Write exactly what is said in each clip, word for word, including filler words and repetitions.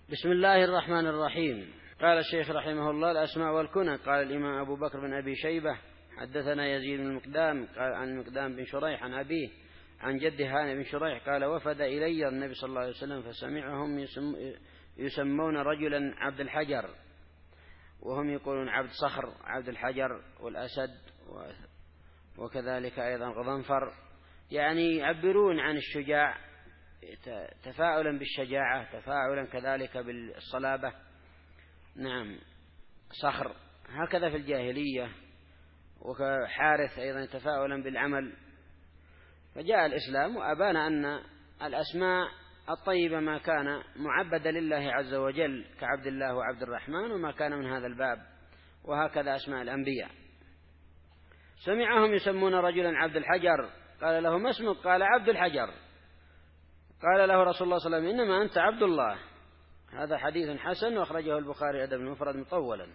بسم الله الرحمن الرحيم. قال الشيخ رحمه الله: الأسماء والكنى. قال الإمام أبو بكر بن أبي شيبة: حدثنا يزيد بن المقدام قال عن المقدام بن شريح عن أبيه عن جده هانئ بن شريح قال: وفد إلي النبي صلى الله عليه وسلم فسمعهم يسم يسمون رجلا عبد الحجر، وهم يقولون عبد صخر، عبد الحجر والأسد، وكذلك أيضا غضنفر، يعني يعبرون عن الشجاع تفاؤلا بالشجاعة، تفاؤلا كذلك بالصلابة. نعم، صخر هكذا في الجاهلية، وكحارث أيضا تفاؤلا بالعمل. فجاء الإسلام وأبان أن الأسماء الطيبة ما كان معبدا لله عز وجل كعبد الله وعبد الرحمن وما كان من هذا الباب، وهكذا أسماء الأنبياء. سمعهم يسمون رجلا عبد الحجر، قال له: ما اسمك؟ قال: عبد الحجر. قال له رسول الله صلى الله عليه وسلم: إنما أنت عبد الله. هذا حديث حسن، وأخرجه البخاري أدب المفرد مطولا.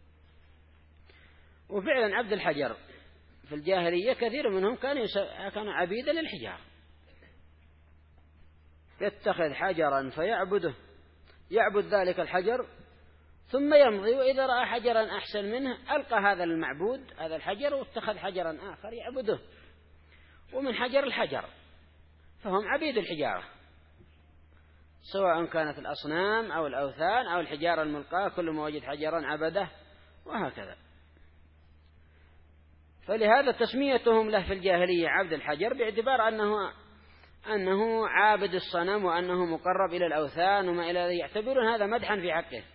وفعلا عبد الحجر في الجاهلية كثير منهم كانوا كانوا عبيدا للحجار، يتخذ حجرا فيعبده، يعبد ذلك الحجر ثم يمضي، وإذا رأى حجرا أحسن منه ألقى هذا المعبود هذا الحجر واتخذ حجرا آخر يعبده، ومن حجر الحجر، فهم عبيد الحجارة، سواء كانت الأصنام أو الأوثان أو الحجارة الملقاة، كل ما وجد حجرا عبده، وهكذا. فلهذا تسميتهم له في الجاهلية عبد الحجر، باعتبار أنه أنه عابد الصنم وأنه مقرب إلى الأوثان وما إلى ذلك، يعتبرون هذا مدحا في حقه.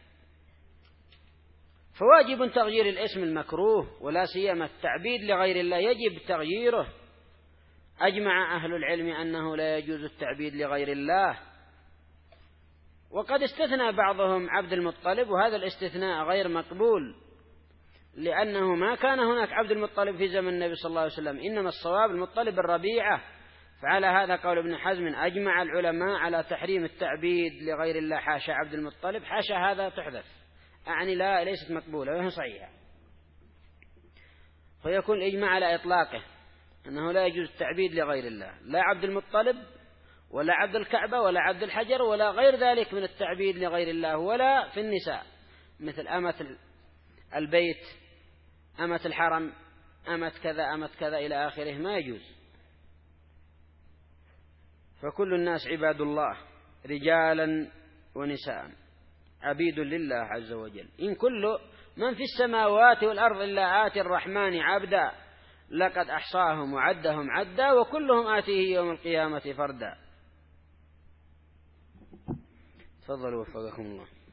فواجب تغيير الاسم المكروه، ولا سيما التعبيد لغير الله يجب تغييره. أجمع أهل العلم أنه لا يجوز التعبيد لغير الله، وقد استثنى بعضهم عبد المطلب، وهذا الاستثناء غير مقبول، لأنه ما كان هناك عبد المطلب في زمن النبي صلى الله عليه وسلم، إنما الصواب المطلب الربيعة. فعلى هذا قول ابن حزم: أجمع العلماء على تحريم التعبيد لغير الله حاشا عبد المطلب. حاشا هذا تحذف، أعني لا ليست مقبولة وهي صحيحة، فيكون الإجماع على إطلاقه أنه لا يجوز التعبيد لغير الله، لا عبد المطلب ولا عبد الكعبة ولا عبد الحجر ولا غير ذلك من التعبيد لغير الله، ولا في النساء مثل أمة البيت، أمة الحرم، أمة كذا، أمة كذا إلى آخره، ما يجوز. فكل الناس عباد الله رجالا ونساء، عبيد لله عز وجل. إن كل من في السماوات والأرض إلا آتي الرحمن عبدا، لقد أحصاهم وعدهم عدا، وكلهم آتيه يوم القيامة فردا. تفضلوا وفقكم الله.